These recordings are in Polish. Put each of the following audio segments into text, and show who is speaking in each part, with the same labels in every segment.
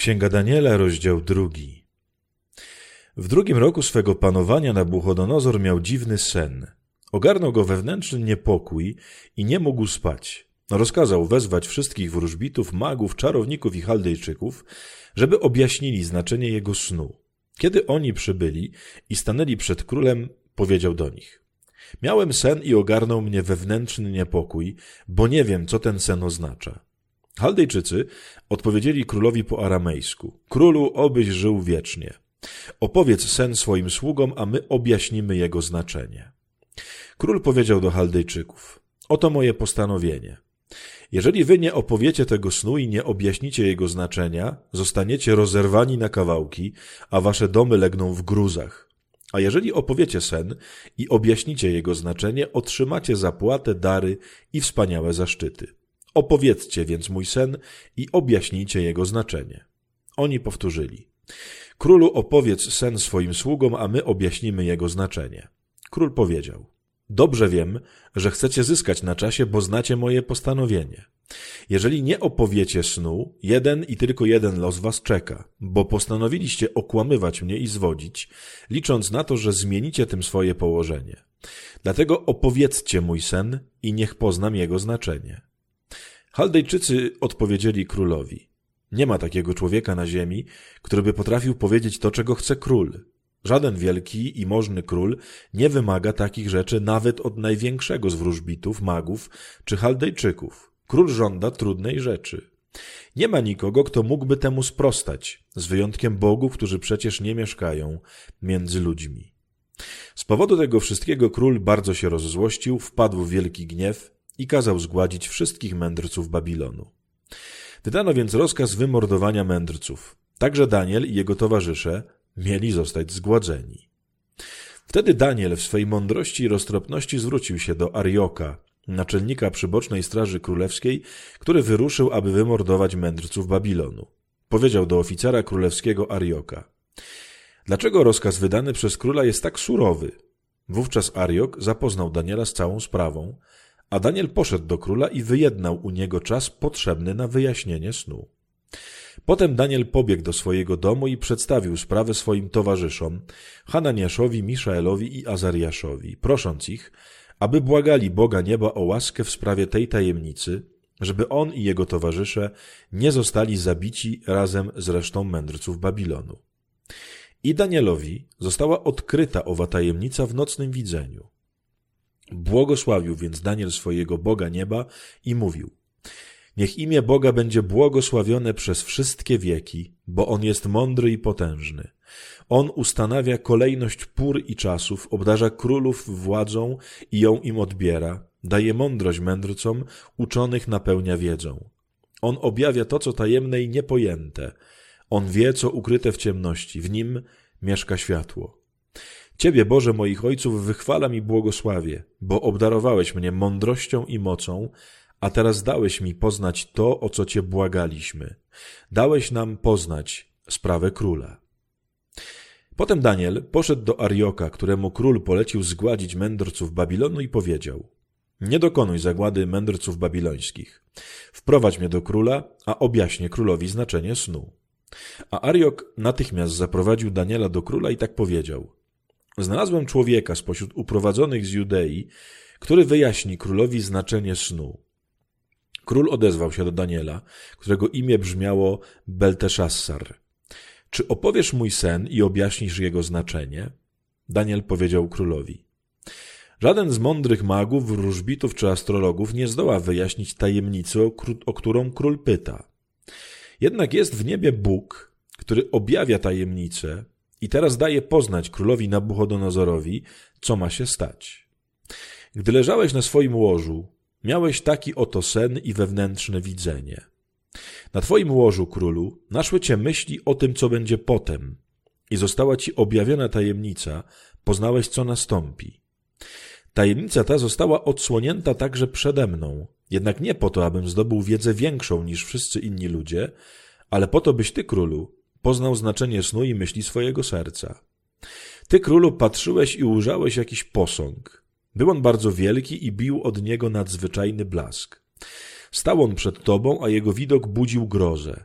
Speaker 1: Księga Daniela, rozdział 2. W 2. roku swego panowania Nabuchodonozor miał dziwny sen. Ogarnął go wewnętrzny niepokój i nie mógł spać. Rozkazał wezwać wszystkich wróżbitów, magów, czarowników i chaldejczyków, żeby objaśnili znaczenie jego snu. Kiedy oni przybyli i stanęli przed królem, powiedział do nich: miałem sen i ogarnął mnie wewnętrzny niepokój, bo nie wiem, co ten sen oznacza. Chaldejczycy odpowiedzieli królowi po aramejsku: królu, obyś żył wiecznie. Opowiedz sen swoim sługom, a my objaśnimy jego znaczenie. Król powiedział do Chaldejczyków: oto moje postanowienie. Jeżeli wy nie opowiecie tego snu i nie objaśnicie jego znaczenia, zostaniecie rozerwani na kawałki, a wasze domy legną w gruzach. A jeżeli opowiecie sen i objaśnicie jego znaczenie, otrzymacie zapłatę, dary i wspaniałe zaszczyty. Opowiedzcie więc mój sen i objaśnijcie jego znaczenie. Oni powtórzyli: królu, opowiedz sen swoim sługom, a my objaśnimy jego znaczenie. Król powiedział: dobrze wiem, że chcecie zyskać na czasie, bo znacie moje postanowienie. Jeżeli nie opowiecie snu, jeden i tylko jeden los was czeka, bo postanowiliście okłamywać mnie i zwodzić, licząc na to, że zmienicie tym swoje położenie. Dlatego opowiedzcie mój sen i niech poznam jego znaczenie. Chaldejczycy odpowiedzieli królowi: nie ma takiego człowieka na ziemi, który by potrafił powiedzieć to, czego chce król. Żaden wielki i możny król nie wymaga takich rzeczy nawet od największego z wróżbitów, magów czy Chaldejczyków. Król żąda trudnej rzeczy. Nie ma nikogo, kto mógłby temu sprostać, z wyjątkiem bogów, którzy przecież nie mieszkają między ludźmi. Z powodu tego wszystkiego król bardzo się rozzłościł, wpadł w wielki gniew i kazał zgładzić wszystkich mędrców Babilonu. Wydano więc rozkaz wymordowania mędrców. Także Daniel i jego towarzysze mieli zostać zgładzeni. Wtedy Daniel w swej mądrości i roztropności zwrócił się do Arioka, naczelnika przybocznej straży królewskiej, który wyruszył, aby wymordować mędrców Babilonu. Powiedział do oficera królewskiego Arioka: dlaczego rozkaz wydany przez króla jest tak surowy? Wówczas Ariok zapoznał Daniela z całą sprawą, a Daniel poszedł do króla i wyjednał u niego czas potrzebny na wyjaśnienie snu. Potem Daniel pobiegł do swojego domu i przedstawił sprawę swoim towarzyszom, Hananiaszowi, Miszaelowi i Azariaszowi, prosząc ich, aby błagali Boga nieba o łaskę w sprawie tej tajemnicy, żeby on i jego towarzysze nie zostali zabici razem z resztą mędrców Babilonu. I Danielowi została odkryta owa tajemnica w nocnym widzeniu. Błogosławił więc Daniel swojego Boga nieba i mówił: niech imię Boga będzie błogosławione przez wszystkie wieki, bo On jest mądry i potężny. On ustanawia kolejność pór i czasów, obdarza królów władzą i ją im odbiera, daje mądrość mędrcom, uczonych napełnia wiedzą. On objawia to, co tajemne i niepojęte. On wie, co ukryte w ciemności, w Nim mieszka światło. Ciebie, Boże moich ojców, wychwalam i błogosławię, bo obdarowałeś mnie mądrością i mocą, a teraz dałeś mi poznać to, o co Cię błagaliśmy. Dałeś nam poznać sprawę króla. Potem Daniel poszedł do Arioka, któremu król polecił zgładzić mędrców Babilonu i powiedział: nie dokonuj zagłady mędrców babilońskich. Wprowadź mnie do króla, a objaśnię królowi znaczenie snu. A Ariok natychmiast zaprowadził Daniela do króla i tak powiedział: znalazłem człowieka spośród uprowadzonych z Judei, który wyjaśni królowi znaczenie snu. Król odezwał się do Daniela, którego imię brzmiało Belteszassar. Czy opowiesz mój sen i objaśnisz jego znaczenie? Daniel powiedział królowi: żaden z mądrych magów, wróżbitów czy astrologów nie zdoła wyjaśnić tajemnicy, o którą król pyta. Jednak jest w niebie Bóg, który objawia tajemnicę i teraz daje poznać królowi Nabuchodonozorowi, co ma się stać. Gdy leżałeś na swoim łożu, miałeś taki oto sen i wewnętrzne widzenie. Na twoim łożu, królu, naszły cię myśli o tym, co będzie potem i została ci objawiona tajemnica, poznałeś, co nastąpi. Tajemnica ta została odsłonięta także przede mną, jednak nie po to, abym zdobył wiedzę większą niż wszyscy inni ludzie, ale po to, byś ty, królu, poznał znaczenie snu i myśli swojego serca. Ty, królu, patrzyłeś i ujrzałeś jakiś posąg. Był on bardzo wielki i bił od niego nadzwyczajny blask. Stał on przed tobą, a jego widok budził grozę.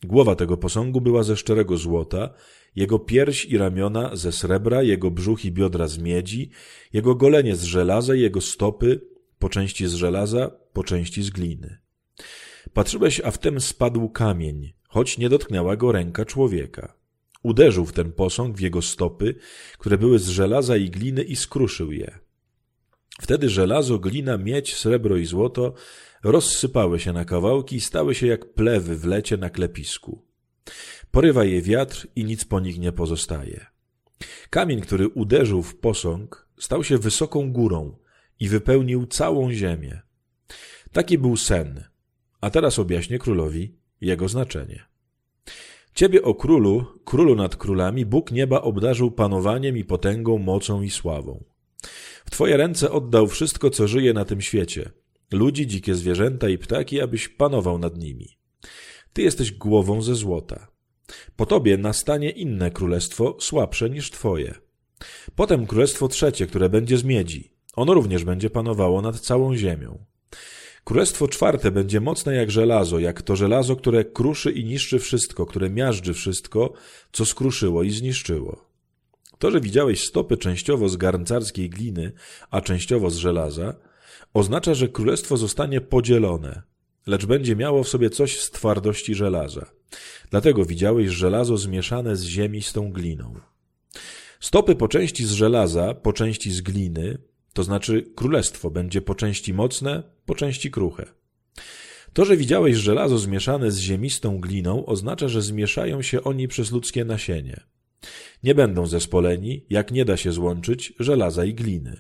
Speaker 1: Głowa tego posągu była ze szczerego złota, jego pierś i ramiona ze srebra, jego brzuch i biodra z miedzi, jego golenie z żelaza, jego stopy po części z żelaza, po części z gliny. Patrzyłeś, a wtem spadł kamień, choć nie dotknęła go ręka człowieka. Uderzył w ten posąg w jego stopy, które były z żelaza i gliny i skruszył je. Wtedy żelazo, glina, miedź, srebro i złoto rozsypały się na kawałki i stały się jak plewy w lecie na klepisku. Porywa je wiatr i nic po nich nie pozostaje. Kamień, który uderzył w posąg, stał się wysoką górą i wypełnił całą ziemię. Taki był sen, a teraz objaśnię królowi jego znaczenie. Ciebie, o królu, królu nad królami, Bóg nieba obdarzył panowaniem i potęgą, mocą i sławą. W twoje ręce oddał wszystko, co żyje na tym świecie, ludzi, dzikie zwierzęta i ptaki, abyś panował nad nimi. Ty jesteś głową ze złota. Po tobie nastanie inne królestwo, słabsze niż twoje. Potem królestwo trzecie, które będzie z miedzi. Ono również będzie panowało nad całą ziemią. Królestwo czwarte będzie mocne jak żelazo, jak to żelazo, które kruszy i niszczy wszystko, które miażdży wszystko, co skruszyło i zniszczyło. To, że widziałeś stopy częściowo z garncarskiej gliny, a częściowo z żelaza, oznacza, że królestwo zostanie podzielone, lecz będzie miało w sobie coś z twardości żelaza. Dlatego widziałeś żelazo zmieszane z ziemi z tą gliną. Stopy po części z żelaza, po części z gliny, to znaczy królestwo będzie po części mocne, po części kruche. To, że widziałeś żelazo zmieszane z ziemistą gliną, oznacza, że zmieszają się oni przez ludzkie nasienie. Nie będą zespoleni, jak nie da się złączyć żelaza i gliny.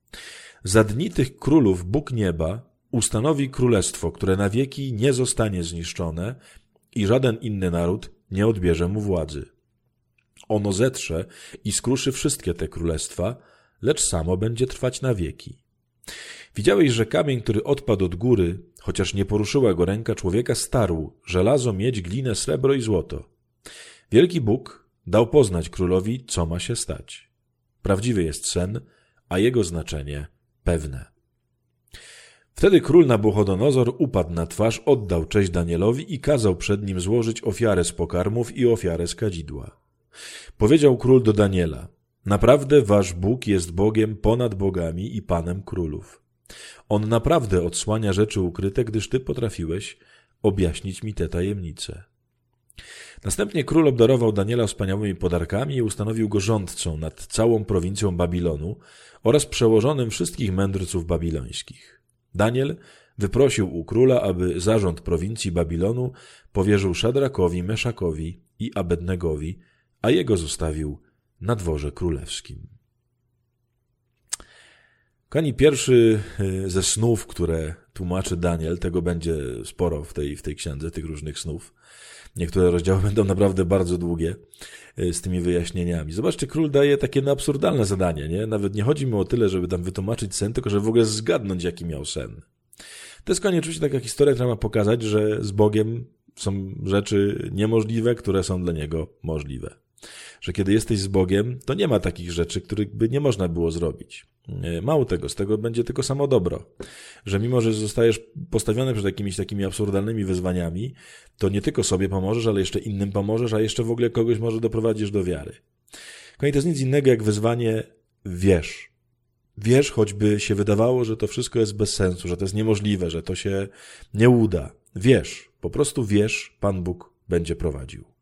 Speaker 1: Za dni tych królów Bóg nieba ustanowi królestwo, które na wieki nie zostanie zniszczone i żaden inny naród nie odbierze mu władzy. Ono zetrze i skruszy wszystkie te królestwa, lecz samo będzie trwać na wieki. Widziałeś, że kamień, który odpadł od góry, chociaż nie poruszyła go ręka człowieka, starł żelazo, miedź, glinę, srebro i złoto. Wielki Bóg dał poznać królowi, co ma się stać. Prawdziwy jest sen, a jego znaczenie pewne. Wtedy król Nabuchodonozor upadł na twarz, oddał cześć Danielowi i kazał przed nim złożyć ofiarę z pokarmów i ofiarę z kadzidła. Powiedział król do Daniela: naprawdę wasz Bóg jest Bogiem ponad bogami i Panem królów. On naprawdę odsłania rzeczy ukryte, gdyż ty potrafiłeś objaśnić mi te tajemnice. Następnie król obdarował Daniela wspaniałymi podarkami i ustanowił go rządcą nad całą prowincją Babilonu oraz przełożonym wszystkich mędrców babilońskich. Daniel wyprosił u króla, aby zarząd prowincji Babilonu powierzył Szadrakowi, Meszakowi i Abednegowi, a jego zostawił na dworze królewskim. Kochani, pierwszy ze snów, które tłumaczy Daniel, tego będzie sporo w tej księdze, tych różnych snów. Niektóre rozdziały będą naprawdę bardzo długie z tymi wyjaśnieniami. Zobaczcie, król daje takie absurdalne zadanie, nie? Nawet nie chodzi mu o tyle, żeby tam wytłumaczyć sen, tylko żeby w ogóle zgadnąć, jaki miał sen. To jest koniecznie oczywiście taka historia, która ma pokazać, że z Bogiem są rzeczy niemożliwe, które są dla Niego możliwe. Że kiedy jesteś z Bogiem, to nie ma takich rzeczy, których by nie można było zrobić. Mało tego, z tego będzie tylko samo dobro. Że mimo, że zostajesz postawiony przed jakimiś takimi absurdalnymi wyzwaniami, to nie tylko sobie pomożesz, ale jeszcze innym pomożesz, a jeszcze w ogóle kogoś może doprowadzisz do wiary. To jest nic innego jak wyzwanie wierz. Wierz, choćby się wydawało, że to wszystko jest bez sensu, że to jest niemożliwe, że to się nie uda. Wierz, po prostu wierz, Pan Bóg będzie prowadził.